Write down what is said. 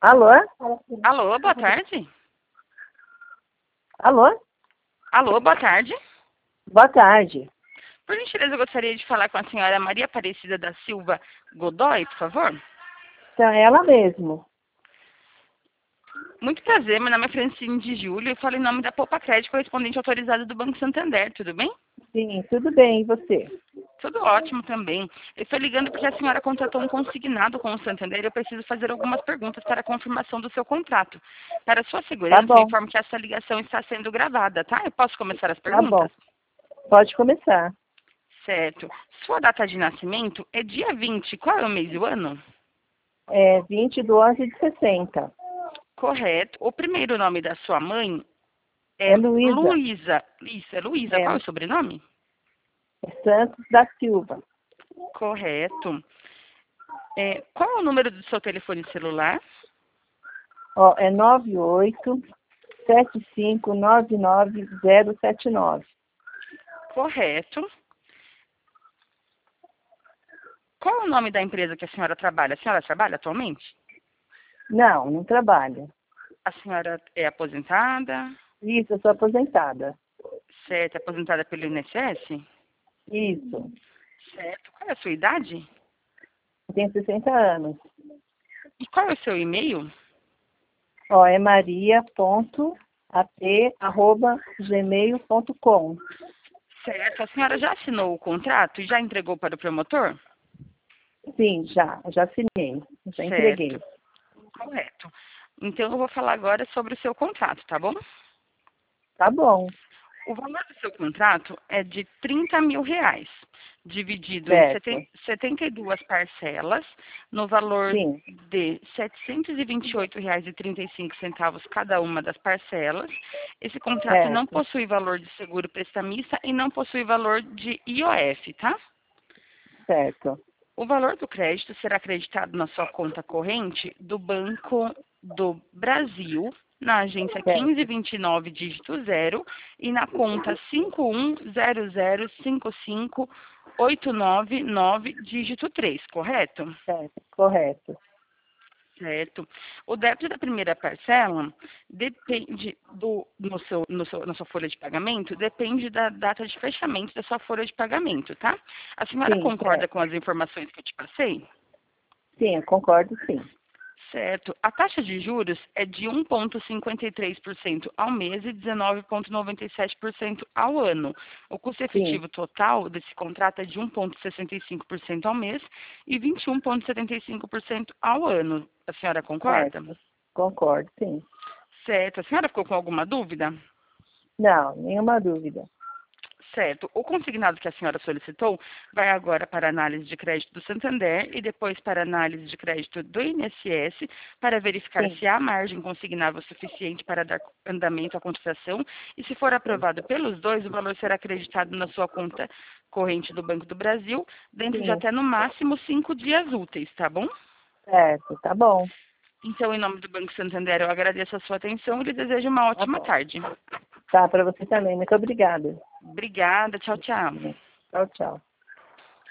Alô? Alô, boa tarde. Alô? Alô, boa tarde. Boa tarde. Por gentileza, eu gostaria de falar com a senhora Maria Aparecida da Silva Godoy, por favor. Então, é ela mesmo. Muito prazer, meu nome é Francine de Júlio e falo em nome da Poupa Crédito, correspondente autorizado do Banco Santander, tudo bem? Sim, tudo bem. E você? Tudo ótimo também. Eu estou ligando porque a senhora contratou um consignado com o Santander e eu preciso fazer algumas perguntas para a confirmação do seu contrato. Para sua Tá segurança, eu bom, informo que essa ligação está sendo gravada, tá? Eu posso começar as tá bom. perguntas? Pode começar. Certo. Sua data de nascimento é dia 20. Qual é o mês e o ano? É 20/11/60. Correto. O primeiro nome da sua mãe é É Luísa. Luísa. Isso, é Luísa. É, Qual é o sobrenome? é Santos da Silva. Correto. Qual é o número do seu telefone celular? Ó, é 9875999079. Correto. Qual é o nome da empresa que a senhora trabalha? A senhora trabalha atualmente? Não, não trabalho. A senhora é aposentada? Isso, eu sou aposentada. Certo, é aposentada pelo INSS? Isso. Certo. Qual é a sua idade? Eu tenho 60 anos. E qual é o seu e-mail? Ó, é maria.at@gmail.com. Certo. A senhora já assinou o contrato e já entregou para o promotor? Sim, já assinei, já entreguei. Certo. Correto. Então, eu vou falar agora sobre o seu contrato, tá bom? Tá bom, O valor do seu contrato é de R$ 30.000, dividido em certo. 72 parcelas, no valor Sim, de R$ 728,35 cada uma das parcelas. Esse contrato não certo, possui valor de seguro prestamista e não possui valor de IOF, tá? certo, O valor do crédito será acreditado na sua conta corrente do Banco do Brasil, na agência certo, 1529, dígito 0, e na conta 510055899, dígito 3, correto? certo, correto. Certo. O débito da primeira parcela depende na sua folha de pagamento, depende da data de fechamento da sua folha de pagamento, tá? A senhora Sim, concorda com certo. as informações que eu te passei? Sim, eu concordo, sim. Certo. A taxa de juros é de 1,53% ao mês e 19,97% ao ano. O custo Sim, efetivo total desse contrato é de 1,65% ao mês e 21,75% ao ano. A senhora concorda? certo, concordo, sim. Certo. A senhora ficou com alguma dúvida? Não, nenhuma dúvida. Certo. O consignado que a senhora solicitou vai agora para a análise de crédito do Santander e depois para a análise de crédito do INSS para verificar Sim, se há margem consignável suficiente para dar andamento à contratação e, se for aprovado pelos dois, o valor será acreditado na sua conta corrente do Banco do Brasil dentro de sim, até no máximo 5 dias úteis, tá bom? certo, tá bom, Então, em nome do Banco Santander, eu agradeço a sua atenção e lhe desejo uma tá ótima bom. tarde. Tá, para você também. Muito obrigada. Obrigada. Tchau, tchau. Tchau, tchau.